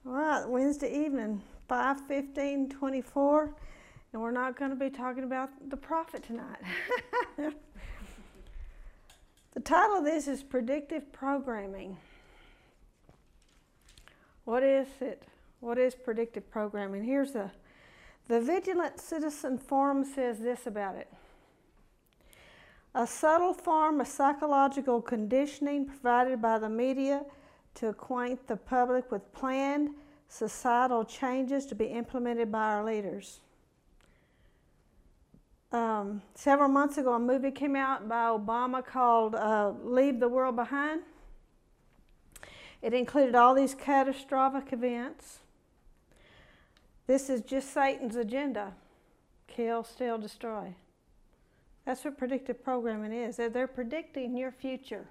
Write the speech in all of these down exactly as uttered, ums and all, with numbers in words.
All right, Wednesday evening, five fifteen twenty-four, and we're not going to be talking about the prophet tonight. The title of this is Predictive Programming. What is it? What is predictive programming? Here's the, the Vigilant Citizen Forum says this about it. A subtle form of psychological conditioning provided by the media to acquaint the public with planned societal changes to be implemented by our leaders. Um, several months ago, a movie came out by Obama called uh, Leave the World Behind. It included all these catastrophic events. This is just Satan's agenda: kill, steal, destroy. That's what predictive programming is. They're, they're predicting your future.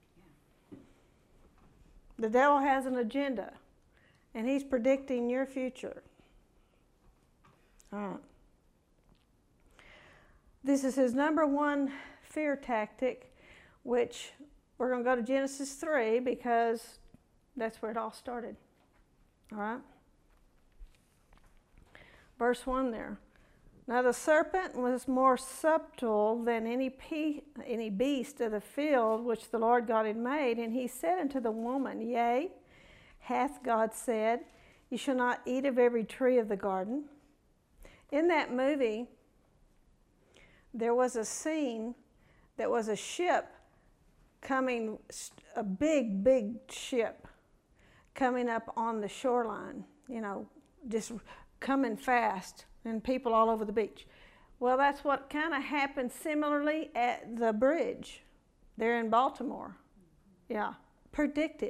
The devil has an agenda, and he's predicting your future. All right. This is his number one fear tactic, which we're going to go to Genesis three because that's where it all started. All right? Verse one there. Now the serpent was more subtle than any, pe- any beast of the field which the Lord God had made, and he said unto the woman, Yea, hath God said, You shall not eat of every tree of the garden. In that movie, there was a scene that was a ship coming, a big, big ship coming up on the shoreline, you know, just coming fast, and people all over the beach. Well, that's what kind of happened similarly at the bridge there in Baltimore. Yeah, predictive.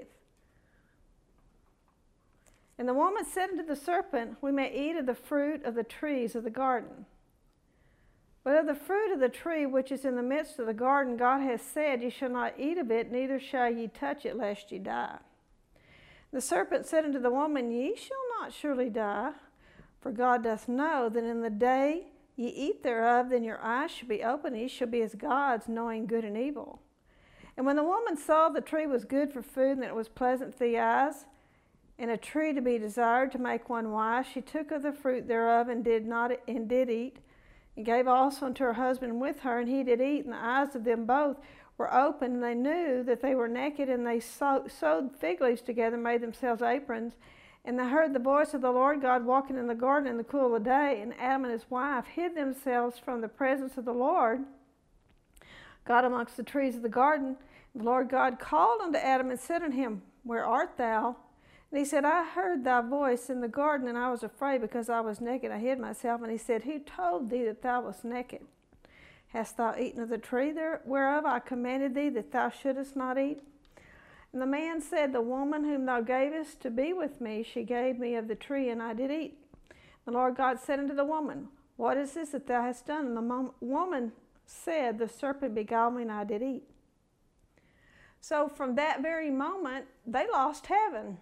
And the woman said unto the serpent, We may eat of the fruit of the trees of the garden. But of the fruit of the tree which is in the midst of the garden, God hath said, Ye shall not eat of it, neither shall ye touch it, lest ye die. The serpent said unto the woman, Ye shall not surely die. For God doth know that in the day ye eat thereof, then your eyes shall be opened, and ye shall be as gods, knowing good and evil. And when the woman saw the tree was good for food, and that it was pleasant to the eyes, and a tree to be desired to make one wise, she took of the fruit thereof, and did not and did eat, and gave also unto her husband with her, and he did eat, and the eyes of them both were opened, and they knew that they were naked, and they sewed fig leaves together, made themselves aprons. And they heard the voice of the Lord God walking in the garden in the cool of the day, and Adam and his wife hid themselves from the presence of the Lord God amongst the trees of the garden. And the Lord God called unto Adam and said unto him, Where art thou? And he said, I heard thy voice in the garden, and I was afraid because I was naked. I hid myself. And he said, Who told thee that thou wast naked? Hast thou eaten of the tree there, whereof I commanded thee that thou shouldest not eat? And the man said, The woman whom thou gavest to be with me, she gave me of the tree, and I did eat. The Lord God said unto the woman, What is this that thou hast done? And the mom- woman said, The serpent beguiled me, and I did eat. So from that very moment, they lost heaven.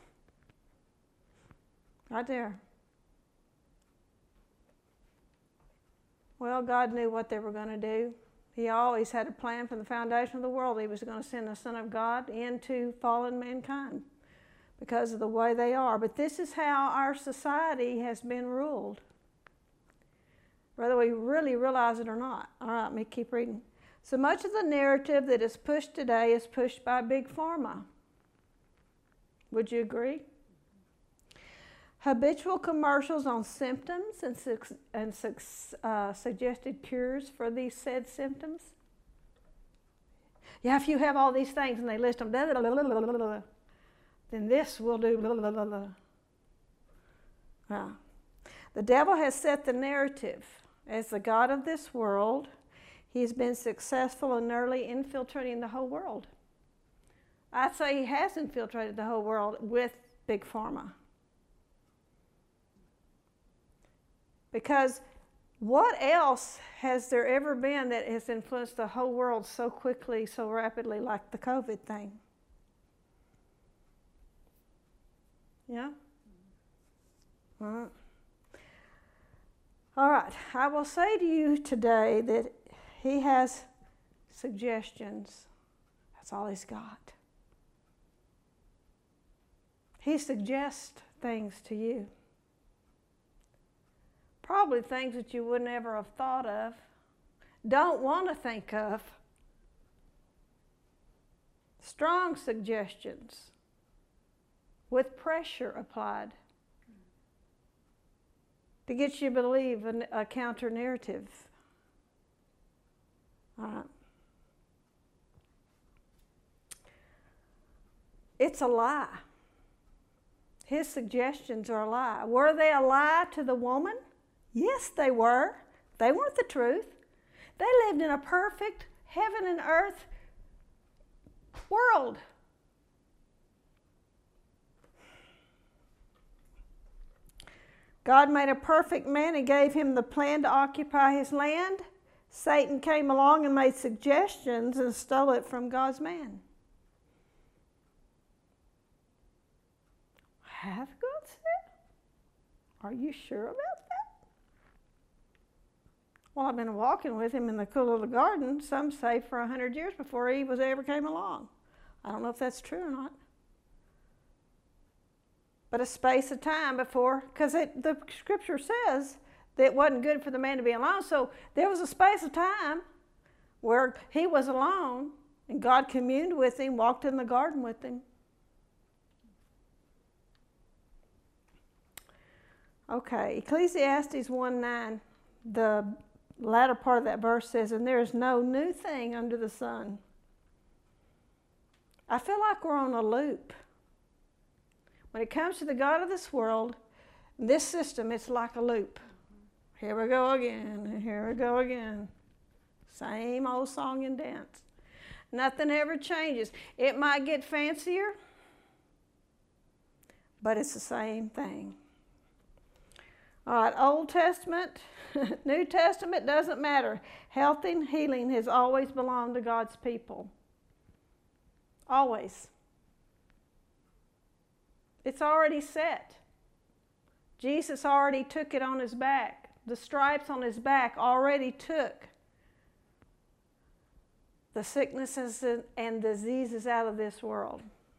Right there. Well, God knew what they were going to do. He always had a plan from the foundation of the world. He was going to send the Son of God into fallen mankind because of the way they are. But this is how our society has been ruled, whether we really realize it or not. All right, let me keep reading. So much of the narrative that is pushed today is pushed by Big Pharma. Would you agree? Habitual commercials on symptoms and, su- and su- uh, suggested cures for these said symptoms. Yeah, if you have all these things and they list them, blah, blah, blah, blah, blah, blah, then this will do. Blah, blah, blah, blah. Uh, the devil has set the narrative as the God of this world. He's been successful in nearly infiltrating the whole world. I'd say he has infiltrated the whole world with Big Pharma. Because what else has there ever been that has influenced the whole world so quickly, so rapidly, like the COVID thing? Yeah? All right. All right. I will say to you today that he has suggestions. That's all he's got. He suggests things to you. Probably things that you would never have thought of, don't want to think of. Strong suggestions with pressure applied to get you to believe a, a counter narrative. All right. It's a lie. His suggestions are a lie. Were they a lie to the woman? Yes, they were. They weren't the truth. They lived in a perfect heaven and earth world. God made a perfect man and gave him the plan to occupy his land. Satan came along and made suggestions and stole it from God's man. Hath God said? Are you sure about that? Well, I've been walking with him in the cool of the garden, some say for a hundred years before Eve was ever came along. I don't know if that's true or not. But a space of time before, because the scripture says that it wasn't good for the man to be alone. So there was a space of time where he was alone and God communed with him, walked in the garden with him. Okay, Ecclesiastes one nine, the latter part of that verse says, and there is no new thing under the sun. I feel like we're on a loop. When it comes to the God of this world, this system, it's like a loop. Here we go again, and here we go again. Same old song and dance. Nothing ever changes. It might get fancier, but it's the same thing. All right, Old Testament, New Testament, doesn't matter. Health and healing has always belonged to God's people. Always. It's already set. Jesus already took it on his back. The stripes on his back already took the sicknesses and diseases out of this world.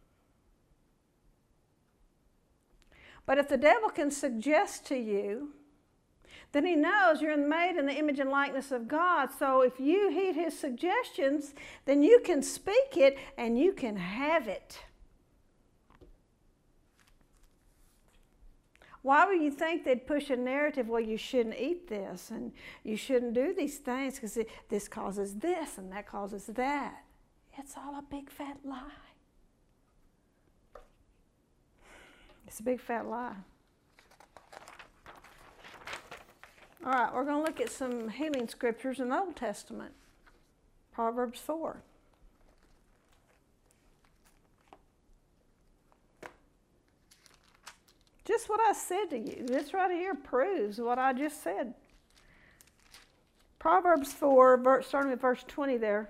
But if the devil can suggest to you, then he knows you're made in the image and likeness of God. So if you heed his suggestions, then you can speak it and you can have it. Why would you think they'd push a narrative, well, you shouldn't eat this and you shouldn't do these things because this causes this and that causes that? It's all a big fat lie. It's a big fat lie. All right, we're going to look at some healing scriptures in the Old Testament. Proverbs four. Just what I said to you. This right here proves what I just said. Proverbs four, starting with verse twenty there.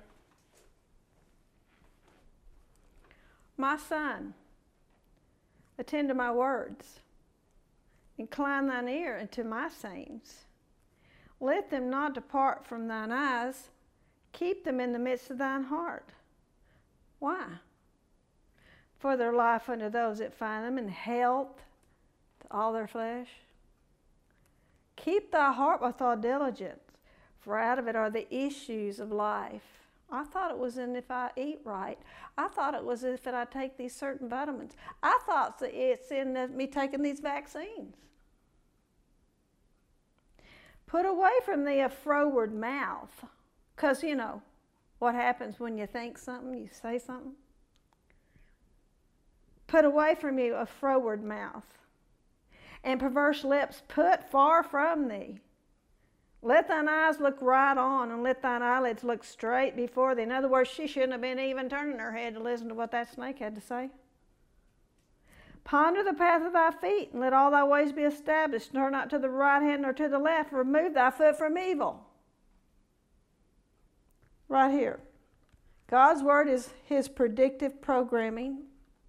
My son, attend to my words. Incline thine ear unto my sayings. Let them not depart from thine eyes. Keep them in the midst of thine heart. Why? For their life unto those that find them, and health to all their flesh. Keep thy heart with all diligence, for out of it are the issues of life. I thought it was in if I eat right. I thought it was if I take these certain vitamins. I thought it's in me taking these vaccines. Put away from thee a froward mouth. Because, you know, what happens when you think something, you say something? Put away from you a froward mouth. And perverse lips put far from thee. Let thine eyes look right on, and let thine eyelids look straight before thee. In other words, she shouldn't have been even turning her head to listen to what that snake had to say. Ponder the path of thy feet, and let all thy ways be established. Turn not to the right hand nor to the left. Remove thy foot from evil. Right here. God's word is his predictive programming.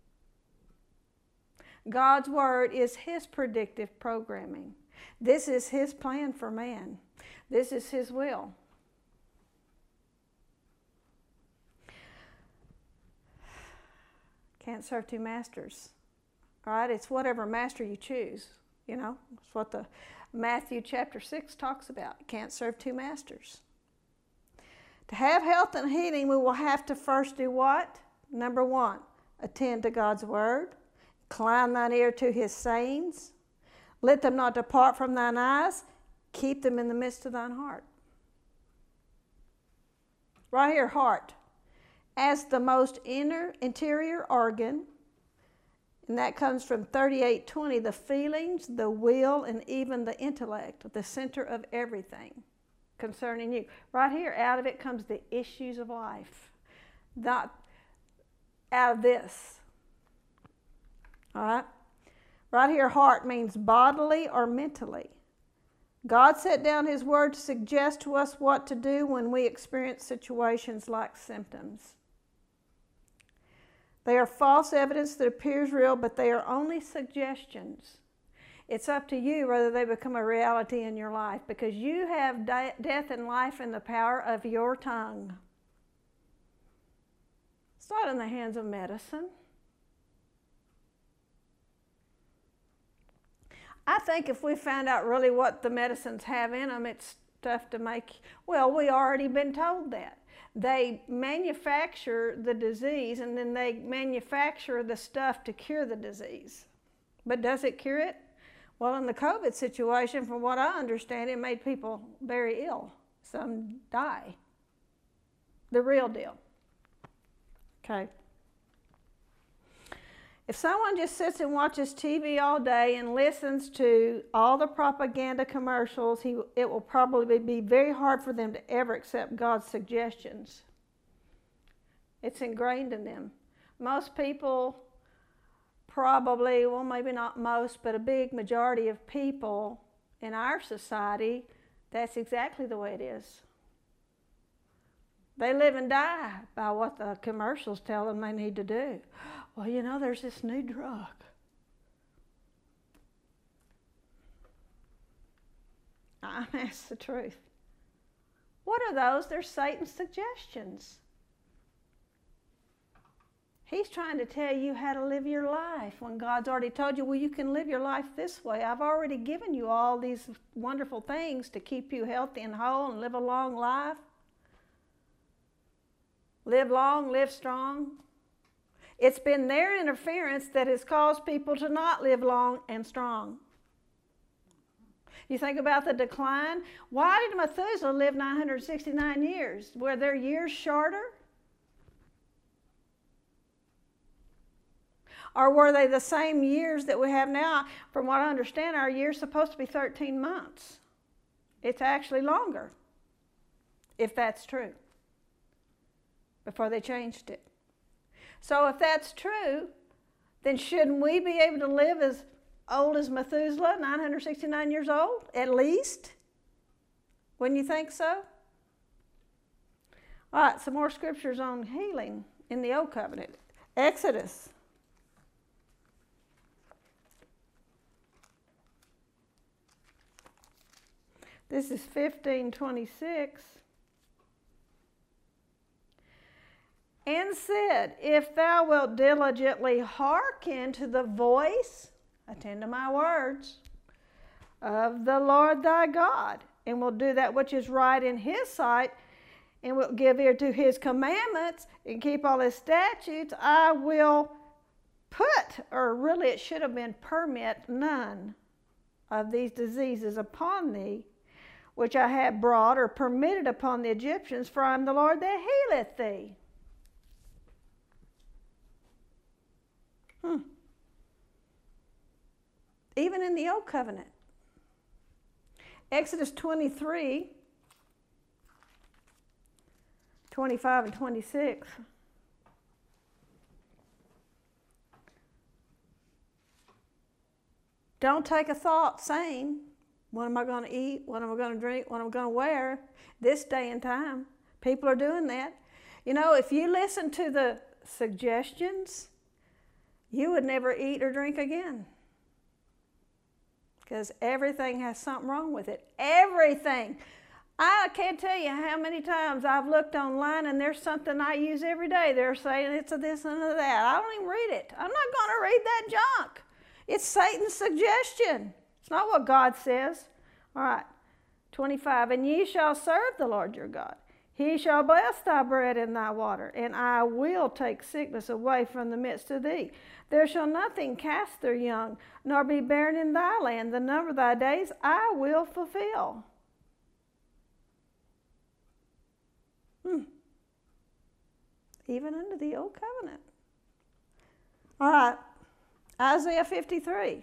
God's word is his predictive programming. This is his plan for man. This is his will. Can't serve two masters. All right, it's whatever master you choose. You know, it's what the Matthew chapter six talks about. You can't serve two masters. To have health and healing, we will have to first do what? Number one, attend to God's word. Incline thine ear to his sayings. Let them not depart from thine eyes. Keep them in the midst of thine heart. Right here, heart. As the most inner, interior organ, and that comes from thirty-eight twenty, the feelings, the will, and even the intellect, the center of everything concerning you. Right here, out of it comes the issues of life. Not out of this. All right? Right here, heart means bodily or mentally. God set down his word to suggest to us what to do when we experience situations like symptoms. They are false evidence that appears real, but they are only suggestions. It's up to you whether they become a reality in your life, because you have de- death and life in the power of your tongue. It's not in the hands of medicine. I think if we found out really what the medicines have in them, it's stuff to make, well, we already been told that. They manufacture the disease and then they manufacture the stuff to cure the disease. But does it cure it? Well, in the COVID situation, from what I understand, it made people very ill. Some die. The real deal. Okay. If someone just sits and watches T V all day and listens to all the propaganda commercials, he, it will probably be very hard for them to ever accept God's suggestions. It's ingrained in them. Most people probably, well, maybe not most, but a big majority of people in our society, that's exactly the way it is. They live and die by what the commercials tell them they need to do. Well, you know, there's this new drug. I'm asked the truth. What are those? They're Satan's suggestions. He's trying to tell you how to live your life when God's already told you, well, you can live your life this way. I've already given you all these wonderful things to keep you healthy and whole and live a long life. Live long, live strong. It's been their interference that has caused people to not live long and strong. You think about the decline. Why did Methuselah live nine hundred sixty-nine years? Were their years shorter? Or were they the same years that we have now? From what I understand, our year's supposed to be thirteen months. It's actually longer, if that's true, before they changed it. So if that's true, then shouldn't we be able to live as old as Methuselah, nine hundred sixty-nine years old, at least? Wouldn't you think so? All right, some more scriptures on healing in the Old Covenant. Exodus. This is fifteen twenty-six. And said, if thou wilt diligently hearken to the voice, attend to my words, of the Lord thy God, and will do that which is right in his sight, and will give ear to his commandments, and keep all his statutes, I will put, or really it should have been permit, none of these diseases upon thee, which I have brought or permitted upon the Egyptians, for I am the Lord that healeth thee. Hmm. Even in the Old Covenant. Exodus twenty-three, twenty-five and twenty-six. Don't take a thought saying, what am I going to eat? What am I going to drink? What am I going to wear? This day and time, people are doing that. You know, if you listen to the suggestions, you would never eat or drink again. Because everything has something wrong with it. Everything. I can't tell you how many times I've looked online and there's something I use every day. They're saying it's a this and a that. I don't even read it. I'm not going to read that junk. It's Satan's suggestion. It's not what God says. All right, twenty-five, and ye shall serve the Lord your God. He shall bless thy bread and thy water, and I will take sickness away from the midst of thee. There shall nothing cast their young, nor be barren in thy land. The number of thy days I will fulfill. Hmm. Even under the old covenant. All right, Isaiah fifty-three.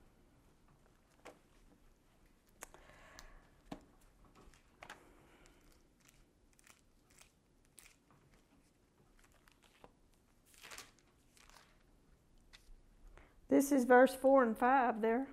This is verse four and five there.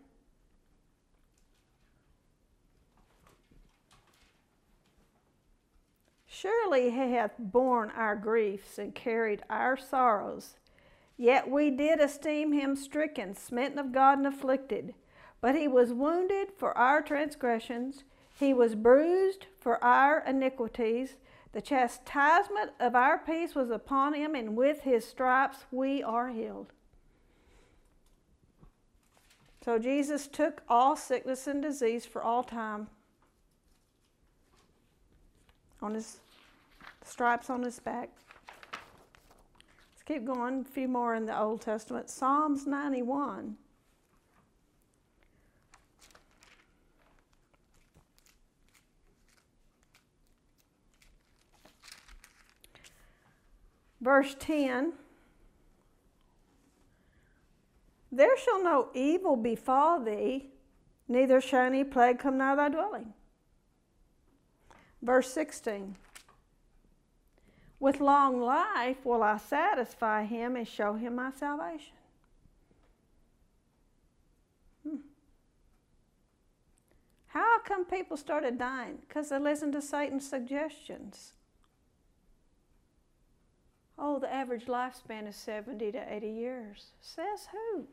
Surely he hath borne our griefs and carried our sorrows. Yet we did esteem him stricken, smitten of God, and afflicted. But he was wounded for our transgressions. He was bruised for our iniquities. The chastisement of our peace was upon him, and with his stripes we are healed. So Jesus took all sickness and disease for all time on his stripes on his back. Let's keep going. A few more in the Old Testament. Psalms ninety-one. Verse ten. There shall no evil befall thee, neither shall any plague come nigh thy dwelling. Verse sixteen. With long life will I satisfy him and show him my salvation. Hmm. How come people started dying? Because they listened to Satan's suggestions. Oh, the average lifespan is seventy to eighty years. Says who?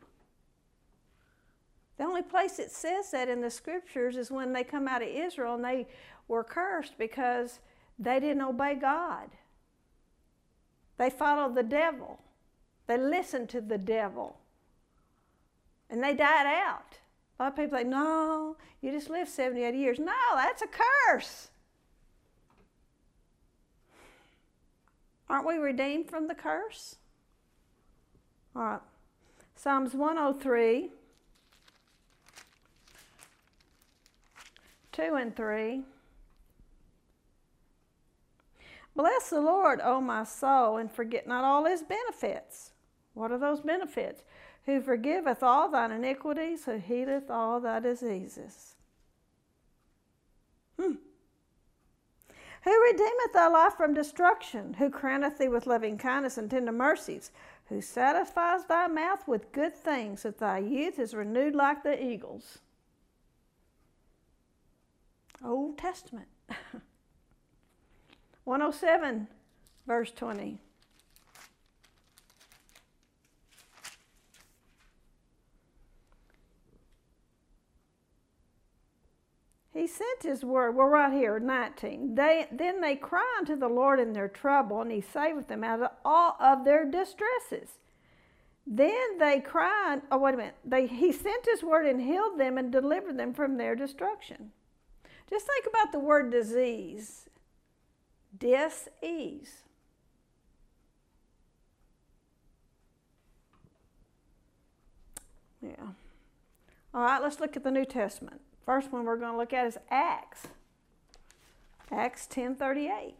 The only place it says that in the scriptures is when they come out of Israel and they were cursed because they didn't obey God. They followed the devil. They listened to the devil. And they died out. A lot of people say, no, you just lived seventy, eighty years. No, that's a curse. Aren't we redeemed from the curse? All right. Psalms one oh three. two and three. Bless the Lord, O my soul, and forget not all his benefits. What are those benefits? Who forgiveth all thine iniquities, who healeth all thy diseases. Hmm. Who redeemeth thy life from destruction, who crowneth thee with loving kindness and tender mercies, who satisfies thy mouth with good things, that thy youth is renewed like the eagles. Old Testament. one oh seven, verse twenty. He sent his word. We're right here, nineteen. They, then they cry unto the Lord in their trouble, and he saveth them out of all of their distresses. Then they cried, oh, wait a minute. They, he sent his word and healed them and delivered them from their destruction. Just think about the word disease. Dis-ease. Yeah. All right, let's look at the New Testament. First one we're going to look at is Acts. Acts ten thirty-eight.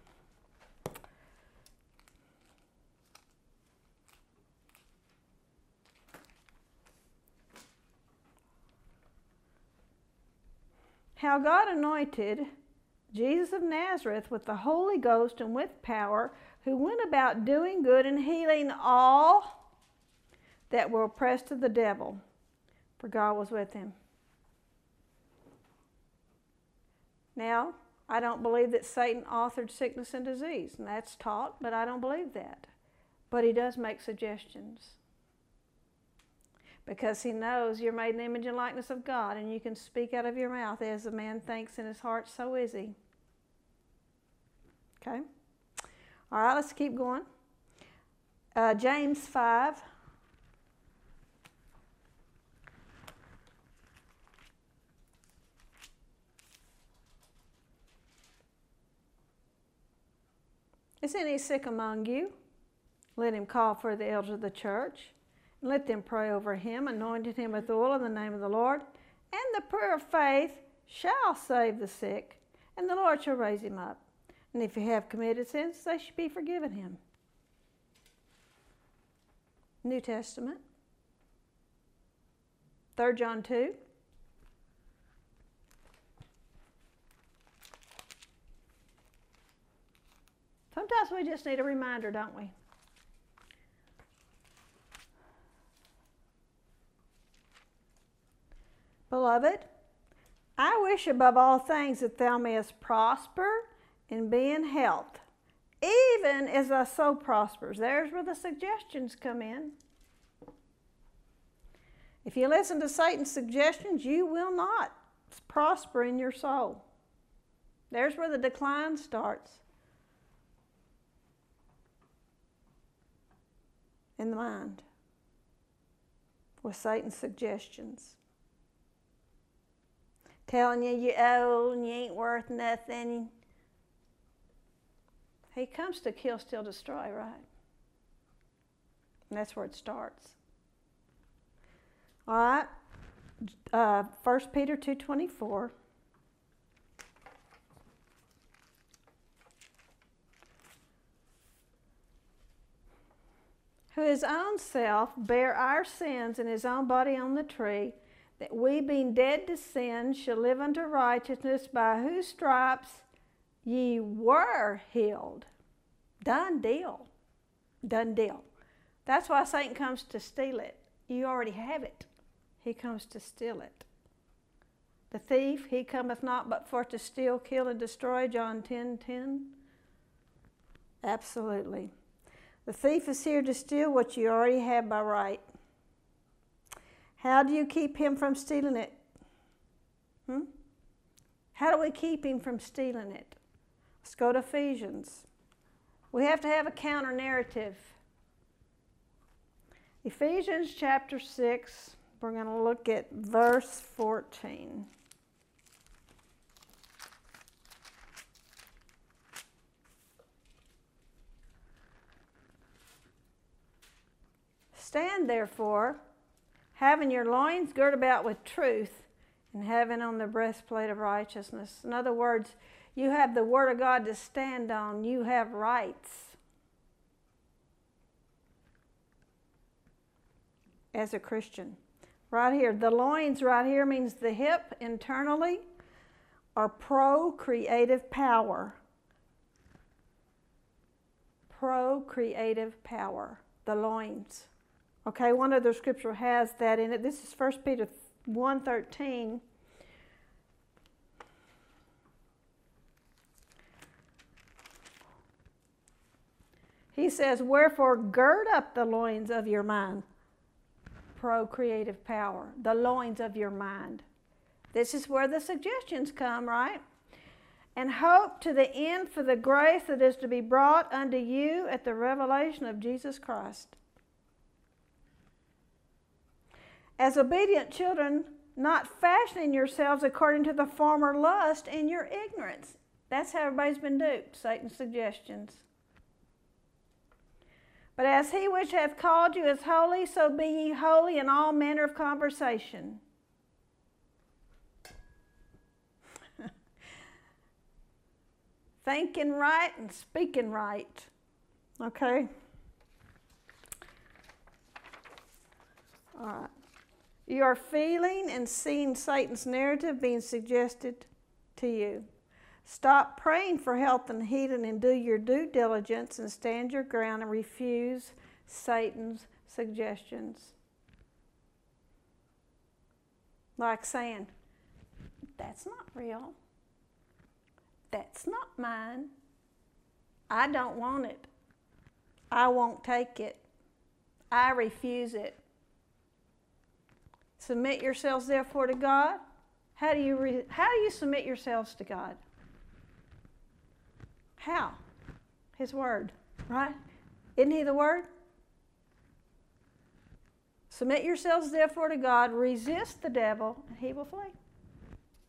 How God anointed Jesus of Nazareth with the Holy Ghost and with power, who went about doing good and healing all that were oppressed of the devil, for God was with him. Now, I don't believe that Satan authored sickness and disease, and that's taught, but I don't believe that. But he does make suggestions. Because he knows you're made in the image and likeness of God, and you can speak out of your mouth as a man thinks in his heart, so is he. Okay? All right, let's keep going. Uh, James five. Is any sick among you? Let him call for the elders of the church, and let them pray over him, anointing him with oil in the name of the Lord. And the prayer of faith shall save the sick, and the Lord shall raise him up. And if he have committed sins, they shall be forgiven him. New Testament, Third John two. Sometimes we just need a reminder, don't we? Beloved, I wish above all things that thou mayest prosper and be in health, even as thy soul prospers. There's where the suggestions come in. If you listen to Satan's suggestions, you will not prosper in your soul. There's where the decline starts. In the mind. With Satan's suggestions. Telling you you're old and you ain't worth nothing. He comes to kill, steal, destroy, right? And that's where it starts. All right. Uh, First Peter two twenty-four. Who his own self bare our sins in his own body on the tree, that we, being dead to sin, shall live unto righteousness, by whose stripes ye were healed. Done deal. Done deal. That's why Satan comes to steal it. You already have it. He comes to steal it. The thief, he cometh not but for to steal, kill, and destroy, John ten ten. Absolutely. The thief is here to steal what you already have by right. How do you keep him from stealing it? Hmm? How do we keep him from stealing it? Let's go to Ephesians. We have to have a counter narrative. Ephesians chapter six, we're going to look at verse fourteen. Stand therefore, having your loins girt about with truth, and having on the breastplate of righteousness. In other words, you have the Word of God to stand on. You have rights as a Christian. Right here, the loins right here means the hip internally are procreative power. Procreative power, the loins. Okay, one other scripture has that in it. This is First Peter one thirteen. He says, wherefore gird up the loins of your mind. Procreative power, the loins of your mind. This is where the suggestions come, right? And hope to the end for the grace that is to be brought unto you at the revelation of Jesus Christ. As obedient children, not fashioning yourselves according to the former lust in your ignorance. That's how everybody's been duped, Satan's suggestions. But as he which hath called you is holy, so be ye holy in all manner of conversation. Thinking right and speaking right. Okay? All right. You are feeling and seeing Satan's narrative being suggested to you. Stop praying for health and healing and do your due diligence and stand your ground and refuse Satan's suggestions. Like saying, that's not real. That's not mine. I don't want it. I won't take it. I refuse it. Submit yourselves therefore to God. How do you re- how do you submit yourselves to God? How? His Word, right? Isn't He the Word? Submit yourselves therefore to God. Resist the devil, and he will flee.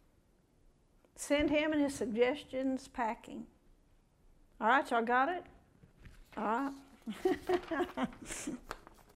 Send him and his suggestions packing. All right, y'all got it? All right.